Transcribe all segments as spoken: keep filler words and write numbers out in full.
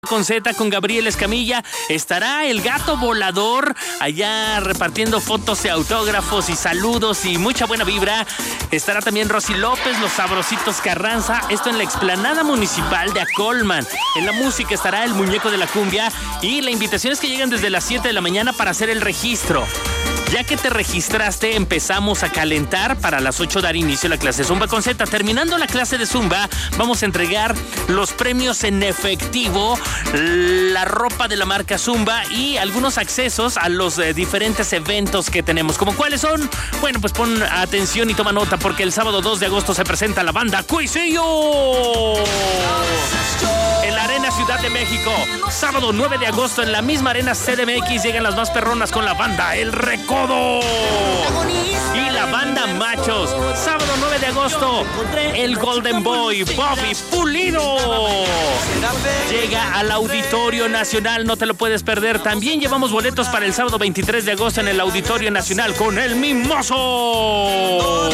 con Z, con Gabriel Escamilla. Estará el Gato Volador allá repartiendo fotos y autógrafos y saludos y mucha buena vibra. Estará también Rosy López, los Sabrositos Carranza. Esto en la explanada municipal de Acolman. En la música estará el Muñeco de la Cumbia. Y la invitación es que lleguen desde las siete de la mañana para hacer el registro. Ya que te registraste, empezamos a calentar para las ocho dar inicio a la clase Zumba con Z. Terminando la clase de Zumba, vamos a entregar los premios en efectivo, la ropa de la marca Zumba y algunos accesos a los eh, diferentes eventos que tenemos. ¿Cómo cuáles son? Bueno, pues pon atención y toma nota porque el sábado dos de agosto se presenta la banda Cuisillo en la Arena Ciudad de México. Sábado nueve de agosto en la misma Arena C D M X llegan las más perronas con la banda El Recodo y la banda Machos. Sábado nueve de agosto el Golden Boy Bobby Pulido llega al Auditorio Nacional, no te lo puedes perder. También llevamos boletos para el sábado veintitrés de agosto en el Auditorio Nacional con El Mimoso.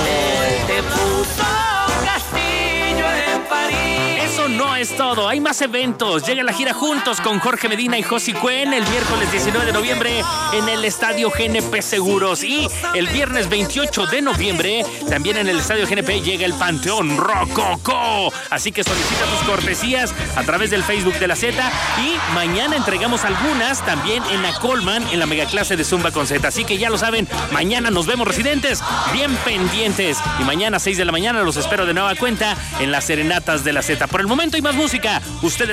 Eso no es todo, hay más eventos. Llega la gira Juntos con Jorge Medina y Josi Cuen el miércoles diecinueve de noviembre en el Estadio G N P Seguros. Y el viernes veintiocho de noviembre también en el Estadio G N P llega el Panteón Rococó. Así que solicita tus cortesías a través del Facebook de la Z. Y mañana entregamos algunas también en Acolman en la megaclase de Zumba con Z. Así que ya lo saben, mañana nos vemos, residentes, bien pendientes. Y mañana a seis de la mañana los espero de nueva cuenta en las Serenatas de la Z. Por el momento hay más música. Ustedes